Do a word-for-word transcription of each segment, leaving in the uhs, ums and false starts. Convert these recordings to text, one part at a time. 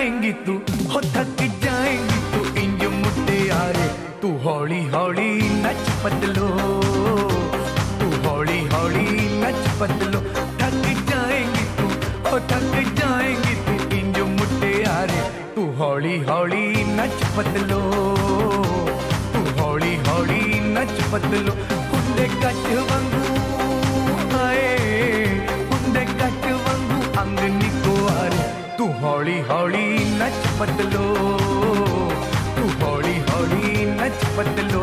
जाएंगी तू, हो थक जाएंगी तू इंज मुटियारे। तू हौली हौली नच पतलो, तू हौली हौली नच पतलो। थक जाएंगी तू, हो थक जाएंगी तू इंज मुटियारे। तू हौली हौली नच पतलो, तू हौली हौली नच पतलो। हुंदे कट वांगू आए, हुंदे कट वांगू अंग निको आरे। तू हौली हौली नच पतलो, तू हौली हौली नच पतलो।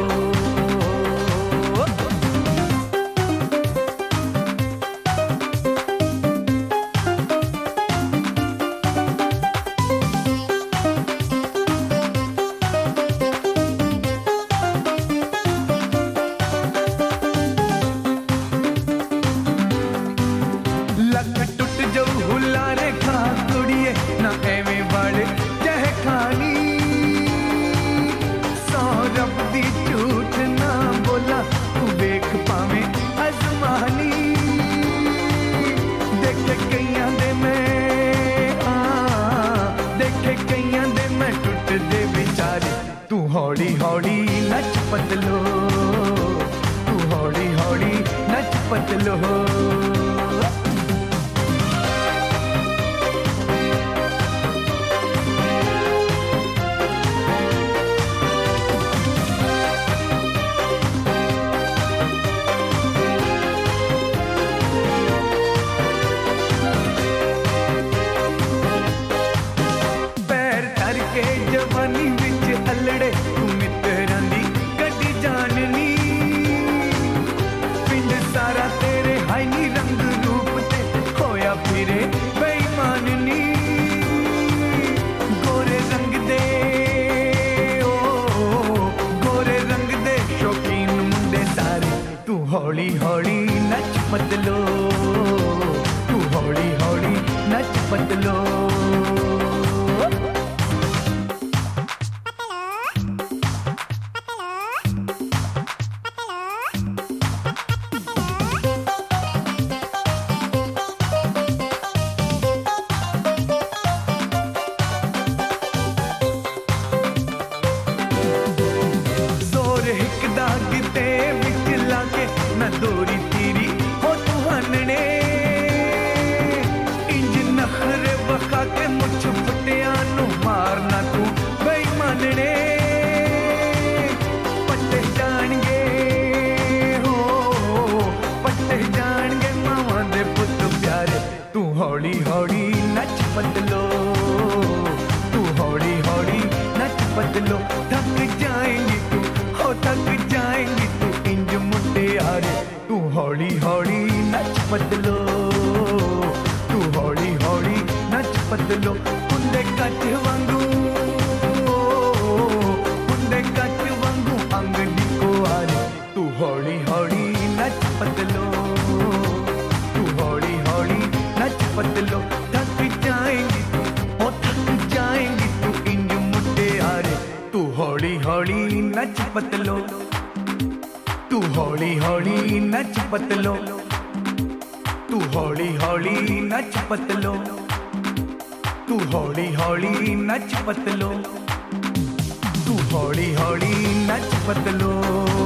लक टुट जाऊ हुलारे खा कुड़िए ना एवें वाले जह खानी। सौरभ दी झूठ ना बोला तू वेख पावे अजमानी। देखे कईयां दे मैं आ, देखे कईयां दे मैं टुट दे विचारे। तू हौली हौली नच पतलो, तू हौली हौली नच पतलो। के जवानी विच अलड़े तू मित्तरां दी गड्डी जाननी। पिंड सारा तेरे हाई नी रंग रूप ते होया फिरे बेईमाननी। गोरे रंग दे ओ गोरे रंग दे शौकीन मुंडे सारे। तू हौली हौली नच पतलो, तू हौली हौली नच पतलो। हिक दाग ते विच लाके न दोरी तीरी हो तू हनने। इंज नखरे वखा के मुछ फटिया नू मारना तू बेईमानने। पट्टे जाणगे हो, पट्टे जाणगे मावां दे पुत प्यारे। तू हौली हौली नच पतलो, तू हौली हौली नच पतलो। थक जाएंगी तू, हो थक जाएंगी तू इंज मुटियारे। तू हौली हौली नच पतलो, तू हौली हौली नच पतलो। हुंदे कट वांगू, हुंदे कट वांगू अंग निको आरे। तू हौली हौली नच पतलो, तू हौली हौली नच पतलो। थक जाएंगी तू, हो थक जाएंगी तू इंज मुटियारे। तू हौली हौली नच पतलो, तू हौली हौली नच पतलो। तू हौली हौली नच पतलो, तू हौली हौली नच पतलो। तू हौली हौली नच पतलो।